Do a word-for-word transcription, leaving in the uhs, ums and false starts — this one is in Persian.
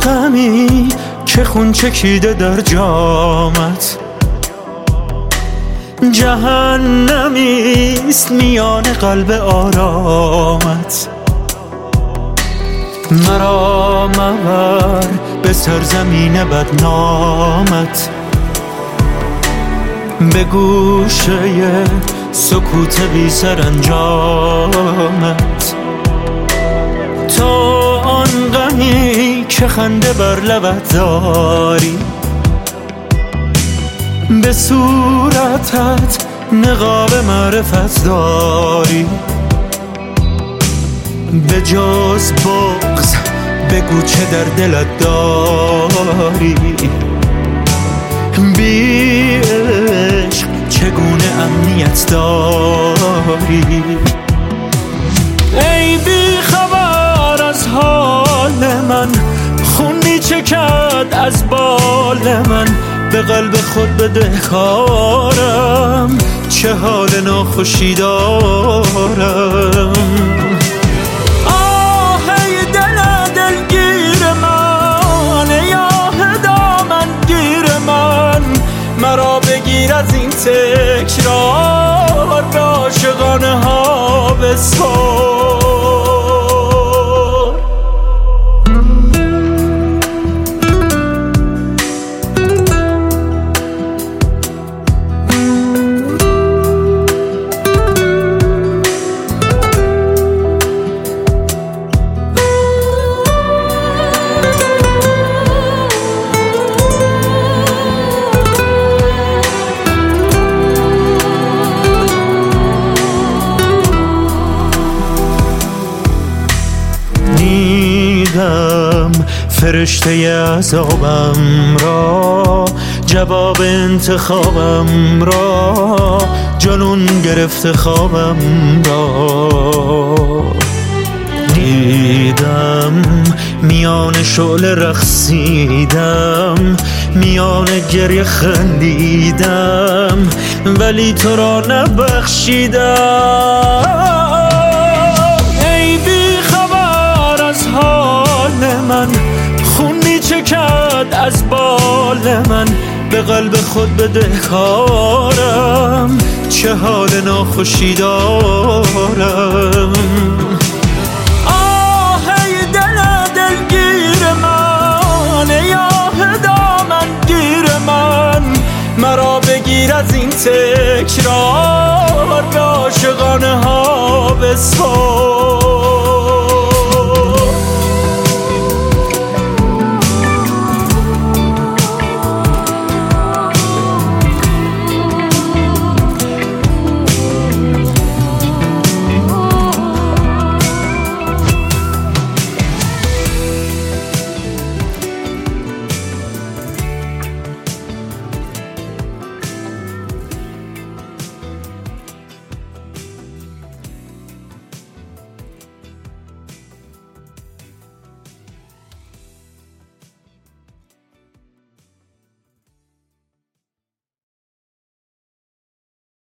غمی که خون چکیده در جامت، جهنمیست میان قلب آرامت. مرا مبر به سرزمین بدنامت، به گوشه سکوت بی سرانجامت. تو آن غمی که خنده بر لبت داری، به صورتت نقاب معرفت داری. به جز بغض بگو چه در دلت داری، بی عشق چگونه امنیت داری. ای بی خبر از حال من، خون می چکد از بال من. به قلب خود بدهکارم، چه حال ناخوشی دارم. آه ای دل دلگیر من، ای آه دامن گیر من. مرا بگیر از این تکرار، به عاشقانه ها بسپار. فرشته عذابم را، جواب انتخابم را، جنون گرفته خوابم را. دیدم میان شعله رقصیدم، میان گریه خندیدم، ولی تو را نبخشیدم. ای بی خبر از حال من، خون می چکد از بال من. به قلب خود بدهکارم، چه حال ناخوشی دارم. آه ای دل دلگیر من، ای آه دامن گیر من. مرا بگیر از این تکرار، به عاشقانه ها بسپار.